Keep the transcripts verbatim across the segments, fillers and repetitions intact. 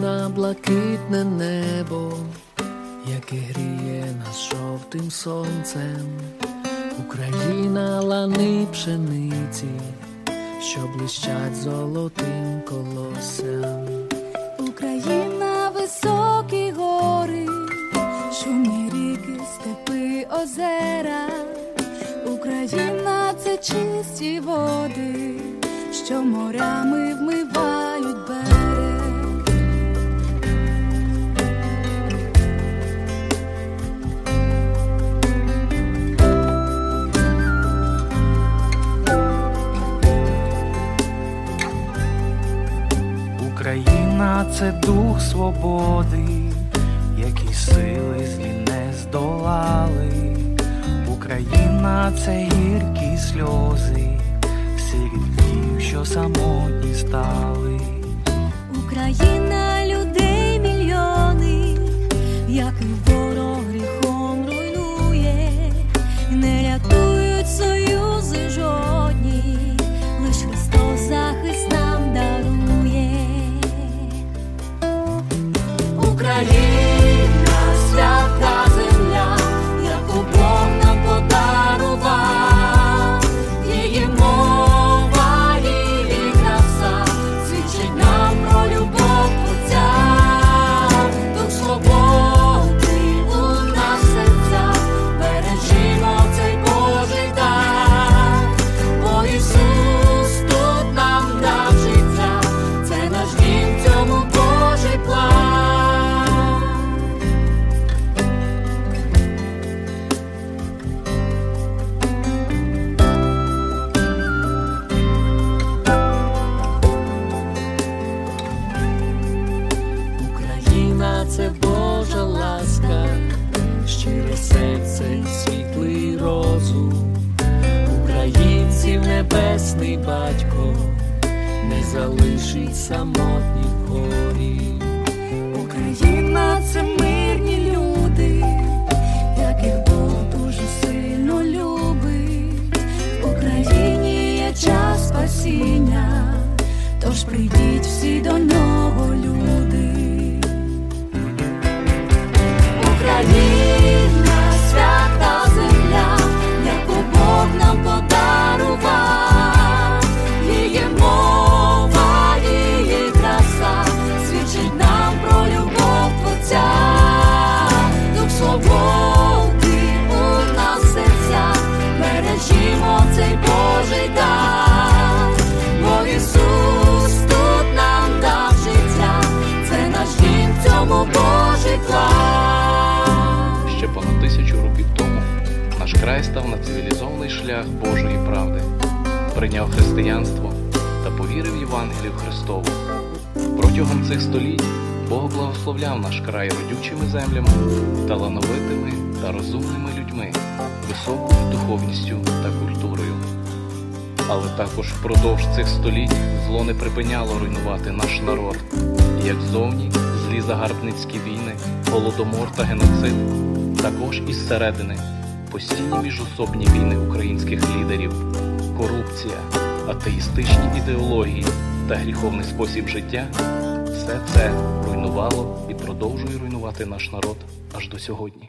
Україна, блакитне небо, яке гріє нас жовтим сонцем. Україна, лани пшениці, що блищать золотим колоссям. Україна, високі гори, шумні ріки, степи, озера. Україна – це чисті води, що морями вмивають берег. Україна – це дух свободи, який сили злі не здолали. Україна – це гіркі сльози, серед днів, що самотні стали. Україна людей мільйони, який ворог гріхом руйнує. Не рятують союзи жодні, лиш Христос захист нам дарує. Україна, свята земля, яку Бог нам подарував. Її мова, її краса свідчить нам про любов Отця. Дух свободи у нас серця, бережімо цей Божий дар. Бо Ісус тут нам дав життя, це наш дім, в цьому Божий план. Україна – це Божа ласка, щире серце і світлий розум. Українців небесний Батько не залишить самотні в горі. Україна – це мирні люди, яких Бог дуже сильно любить. В Україні є час спасіння, тож прийдіть всі до нього, люди. Україна, свята земля, яку Бог нам подарував. Її мова, її краса свідчить нам про любов Отця. Дух свободи у нас серця, бережімо цей Божий дар. Бо Ісус тут нам дав життя, це наш дім, в цьому Божий план. Ще понад тисячу років тому наш край став на цивілізований шлях Божої правди, прийняв християнство та повірив Євангелію Христову. Протягом цих століть Бог благословляв наш край родючими землями, талановитими та розумними людьми, високою духовністю та культурою. Але також впродовж цих століть зло не припиняло руйнувати наш народ, як ззовні злі загарбницькі війни, голодомор та геноцид, також із зсередини постійні міжособні війни українських лідерів, корупція, атеїстичні ідеології та гріховний спосіб життя – все це руйнувало і продовжує руйнувати наш народ аж до сьогодні.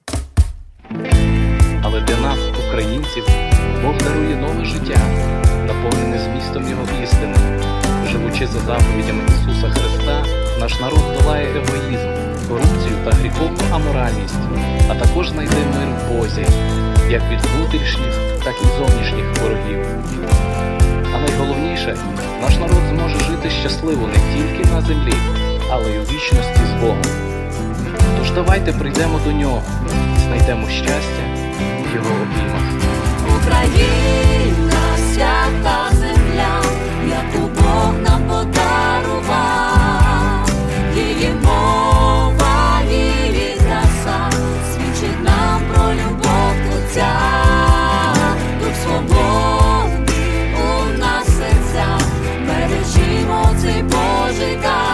Але для нас, українців, Бог дарує нове життя, наповнене змістом Його істини. Живучи за заповідями Ісуса Христа, наш народ долає егоїзм, корупцію та гріховну аморальність, а також знайде мир в Бозі, як від внутрішніх, так і зовнішніх ворогів. А найголовніше, наш народ зможе жити щасливо не тільки на землі, але й у вічності з Богом. Тож давайте прийдемо до Нього, знайдемо щастя в Його обіймах. Україна, свята земля, яку Бог нам подарував. Її мова, її краса свідчить нам про любов Отця. Дух свободи у нас серця, бережімо цей Божий дар.